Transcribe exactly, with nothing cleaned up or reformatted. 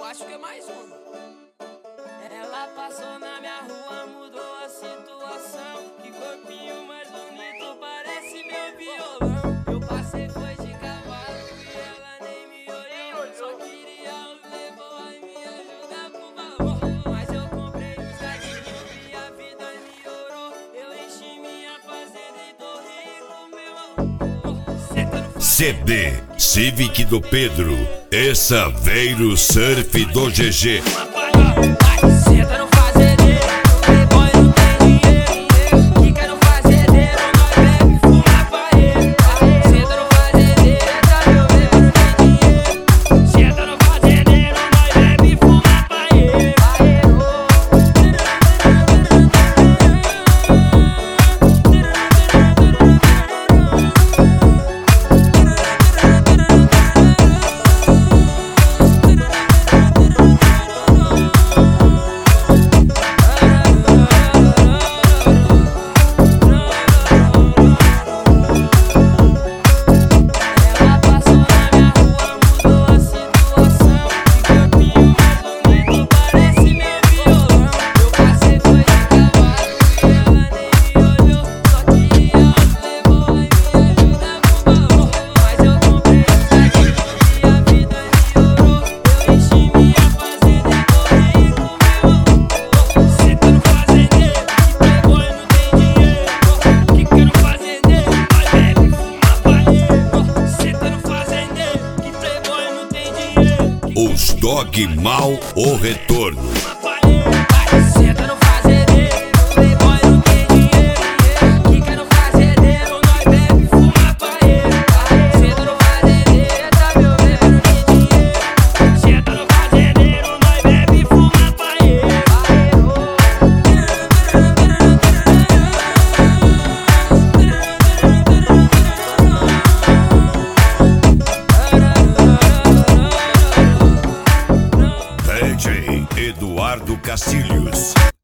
acho que é mais uma. Ela passou na minha rua, mudou a situação. Que corpinho mais bonito, parece meu violão. Eu passei, foi de cavalo e ela nem me olhou. Só queria o playboy e me ajudar pro valor. Mas eu comprei um gatinho e a vida melhorou. Eu enchi minha fazenda e tô rico, meu amor. C D Civic do Pedro, essa veio surf do G G. Senta no fazendeiro, playboy não tem dinheiro. Fica no fazendeiro, nós bebe, fuma pra ele. Senta no fazendeiro, meu bebê não tem dinheiro. Senta no fazendeiro, nós bebe, fuma pra ele. Os Dog Mal, o retorno. Senta no fazendeiro, playboy não tem dinheiro. Fica no fazendeiro, nós bebe, fuma pra ele. Senta no fazendeiro, meu bebê não tem dinheiro. Senta no fazendeiro, nós bebe, fuma pra ele. D J Eduardo Castilhos.